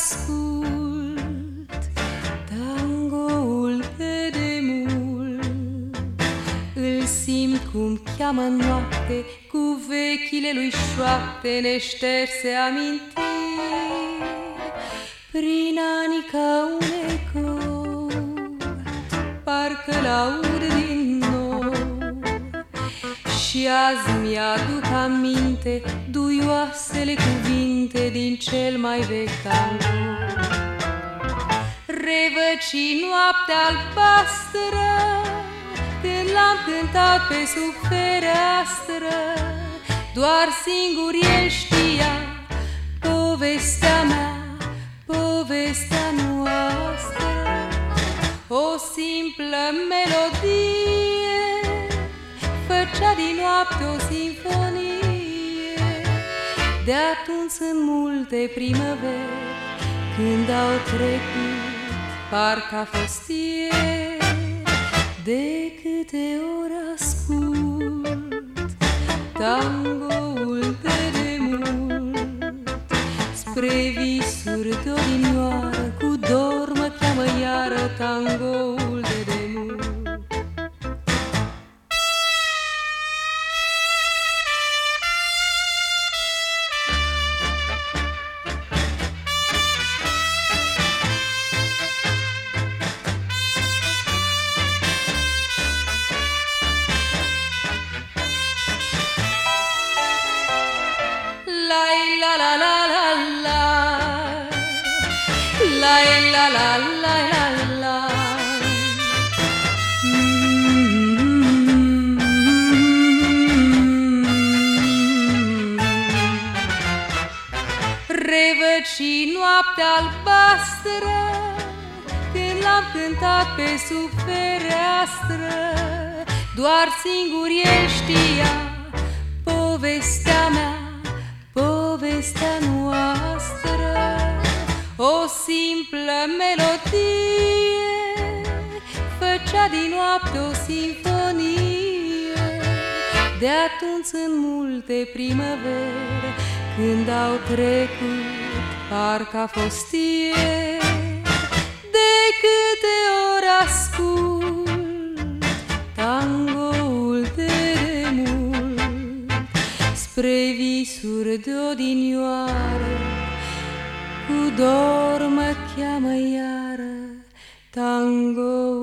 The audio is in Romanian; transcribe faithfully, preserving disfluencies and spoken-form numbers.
ascult tangoul de demult. Îl simt cum cheamă în noapte, cu vechile lui șoapte neșterse amintiri. Prin anii ca un ecou, parcă l-aud din nou. Și azi mi-aduc aminte duioasele cuvinte din cel mai vechi tango. Revăci noaptea albastră, când l-am cântat pe sub fereastră, doar singur el știa povestea mea, povestea noastră. O simplă melodie făcea din noapte o sinfonie. De atunci sunt multe primăveri, când au trecut, parcă a fost ieri. De câte ori ascult tangoul de demult, spre visuri de odinioară, cu dor mă cheamă iară tangoul de demult. La la la la la, la la la la la la. Revăci noaptea albastră, când l-am cântat pe sub fereastră, doar singur el știa povestea mea, povestea noastră. O simplă melodie făcea din noapte o sinfonie. De atunci sunt multe primăveri, când au trecut, parcă a fost ieri. De câte ori ascult tangoul de demult, spre visuri de odinioară, cu dor mă cheamă iară tango.